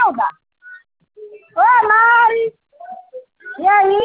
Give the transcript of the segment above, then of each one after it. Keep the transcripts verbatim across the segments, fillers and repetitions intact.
Imelda? Oi, Mari! E aí?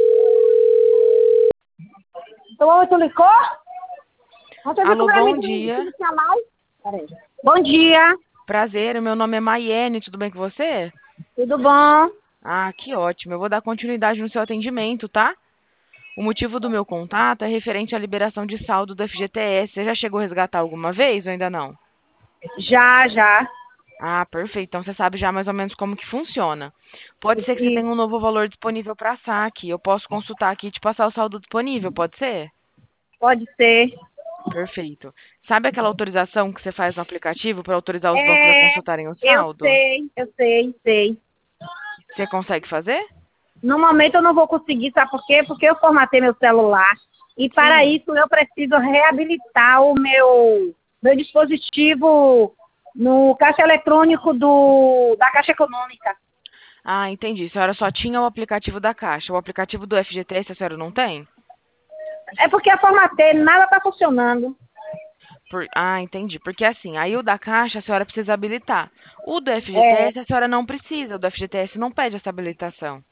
Tu, tu ligou? Ontem eu vi Alô, com bom amigo que dia. não tinha mais. Peraí. Bom dia, Prazer, meu nome é Maiene, tudo bem com você? tudo bom? Ah, que ótimo. Eu vou dar continuidade no seu atendimento, tá? O motivo do meu contato é referente à liberação de saldo do F G T S. Você já chegou a resgatar alguma vez ou ainda não? Já, já. Ah, perfeito. Então você sabe já mais ou menos como que funciona. Pode ser que você E tenha um novo valor disponível para saque. Eu posso consultar aqui e te passar o saldo disponível, pode ser? pode ser. Perfeito. Sabe aquela autorização que você faz no aplicativo para autorizar os bancos a É, consultarem o eu saldo? sei, eu sei, sei. Você consegue fazer? No momento eu não vou conseguir, sabe por quê? Porque eu formatei meu celular e para Sim. isso eu preciso reabilitar o meu, meu dispositivo no caixa eletrônico do, da Caixa Econômica. Ah, entendi. A senhora só tinha o aplicativo da Caixa. O aplicativo do F G T S a senhora não tem? É porque eu formatei, nada está funcionando. Por- Ah, entendi. Porque assim, aí o da Caixa a senhora precisa habilitar. O do É, F G T S a senhora não precisa. O do F G T S não pede essa habilitação.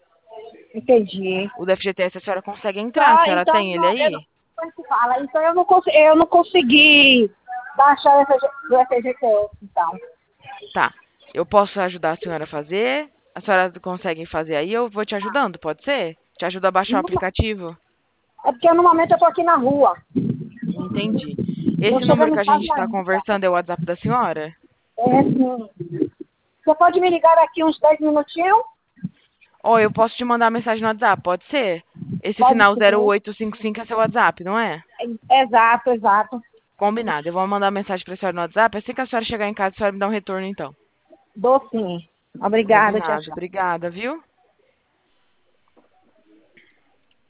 entendi. O do F G T S a senhora consegue entrar. A Só, senhora então, tem ele não, eu não, aí? como é que fala? Então eu não, consegui, eu não consegui baixar o F G do F G T S, então. Tá. Eu posso ajudar a senhora a fazer? A senhora consegue fazer aí? Eu vou te ajudando, pode ser? Te ajudo a baixar o aplicativo? É porque no momento eu estou aqui na rua. Entendi. Estou Esse número chegando que em a gente casa está ainda. conversando é o WhatsApp da senhora? É, sim. Você pode me ligar daqui uns dez minutinhos? Ou eu posso te mandar mensagem no WhatsApp, pode ser? Esse Pode final zero ser. oito cinco cinco é seu WhatsApp, não é? Exato, exato. Combinado. Eu vou mandar mensagem pra senhora no WhatsApp. Assim que a senhora chegar em casa, a senhora me dá um retorno, então. Dou sim. Obrigada, tchau, Combinado. tchau. Obrigada, viu?